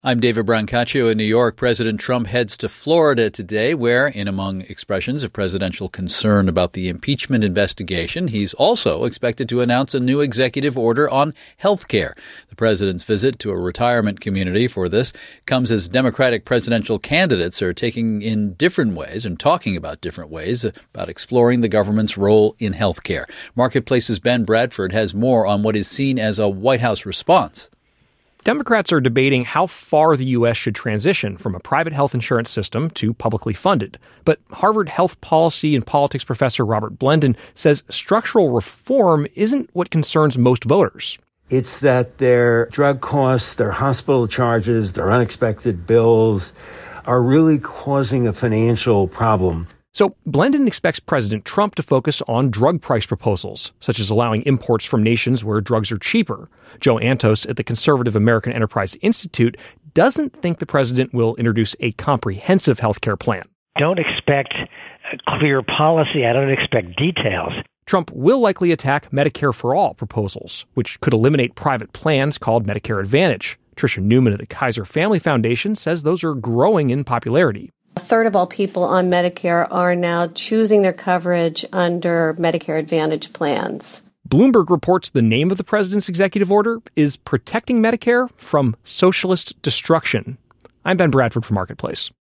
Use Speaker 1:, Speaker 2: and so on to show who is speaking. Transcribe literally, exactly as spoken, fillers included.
Speaker 1: I'm David Brancaccio in New York. President Trump heads to Florida today, where, in among expressions of presidential concern about the impeachment investigation, he's also expected to announce a new executive order on health care. The president's visit to a retirement community for this comes as Democratic presidential candidates are taking in different ways and talking about different ways about exploring the government's role in health care. Marketplace's Ben Bradford has more on what is seen as a White House response.
Speaker 2: Democrats are debating how far the U S should transition from a private health insurance system to publicly funded. But Harvard health policy and politics professor Robert Blendon says structural reform isn't what concerns most voters.
Speaker 3: It's that their drug costs, their hospital charges, their unexpected bills are really causing a financial problem.
Speaker 2: So Blendon expects President Trump to focus on drug price proposals, such as allowing imports from nations where drugs are cheaper. Joe Antos at the Conservative American Enterprise Institute doesn't think the president will introduce a comprehensive health care plan.
Speaker 4: Don't expect a clear policy. I don't expect details.
Speaker 2: Trump will likely attack Medicare for All proposals, which could eliminate private plans called Medicare Advantage. Tricia Newman of the Kaiser Family Foundation says those are growing in popularity.
Speaker 5: A third of all people on Medicare are now choosing their coverage under Medicare Advantage plans.
Speaker 2: Bloomberg reports the name of the president's executive order is Protecting Medicare from Socialist Destruction. I'm Ben Bradford for Marketplace.